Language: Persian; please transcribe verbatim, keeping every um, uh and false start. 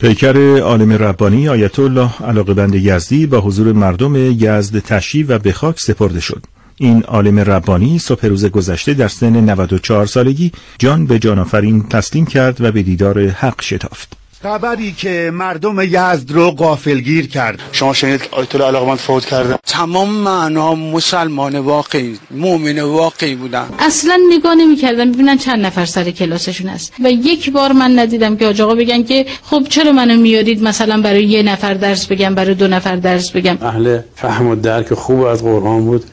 پیکر عالم ربانی آیت الله علاقه‌بند یزدی با حضور مردم یزد تشییع و به خاک سپرده شد. این عالم ربانی صبح روز گذشته در سن نود و چهار سالگی جان به جان آفرین تسلیم کرد و به دیدار حق شتافت. خبری که مردم یزد رو غافلگیر کرد. شما شنید آیت الله علاقه‌بند فوت کرده؟ تمام معنا مسلمان واقعی، مؤمن واقعی بودن. اصلا نگاه نمی‌کردن ببینن چند نفر سر کلاسشون هست و یک بار من ندیدم که حاج آقا بگن که خب چرا منو میارید مثلا برای یه نفر درس بگم، برای دو نفر درس بگم. اهل فهم و درک خوب از قرآن بود.